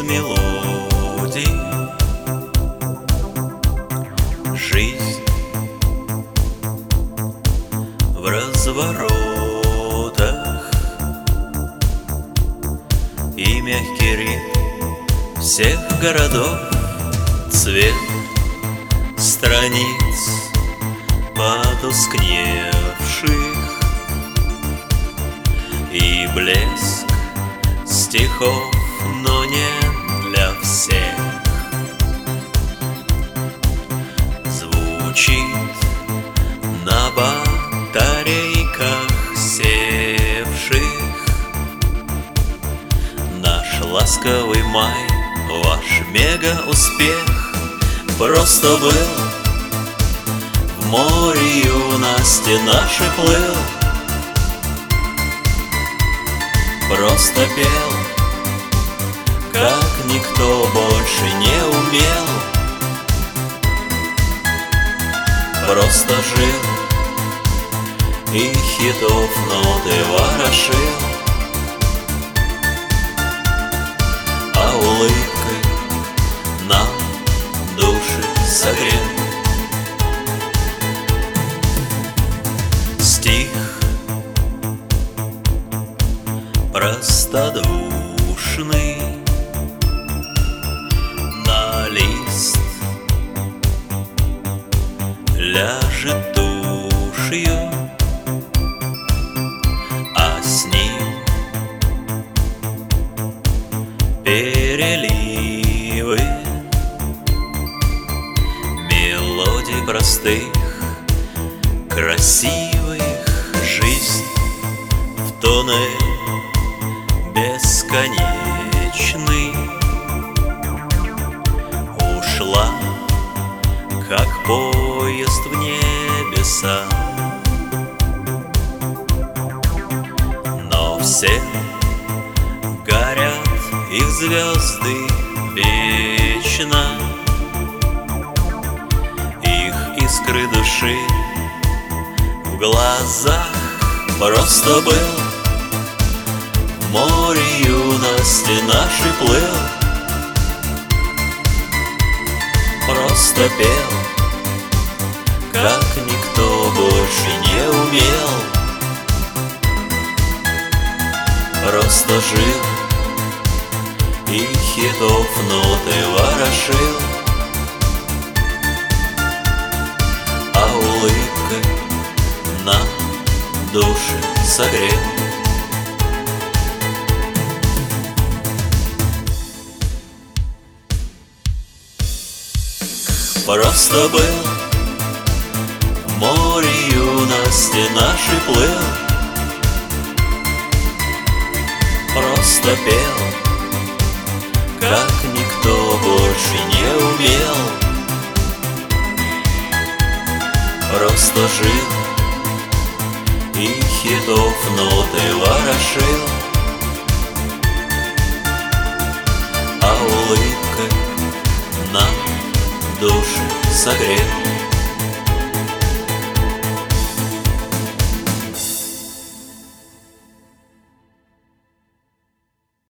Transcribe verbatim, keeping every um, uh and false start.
мелодий. Жизнь в разворотах и мягкий ритм всех городов, цвет страниц потускневших и блеск стихов, но не для всех. Звучит на батарейках севших наш ласковый май, ваш мега-успех просто был. В море юности нашей плыл, просто пел, как никто больше не умел. Просто жил и хитов ноты ворошил, а улыбкой нам души согрел. Стих простодушный на лист ляжет тушью, а с ним переливы мелодий простых, красивых. Жизнь в тоннель бесконечный ушла, как поезд в небеса. Но все горят их звезды вечно, их искры души в глазах просто был. В море юности нашей плыл, просто пел, как никто больше не умел. Просто жил и хитов ноты ворошил, а улыбкой нам души согрел. Просто был, в море юности нашей плыл, просто пел, как никто больше не умел. Просто жил и хитов ноты ворошил, а улыбкой нам души согрел.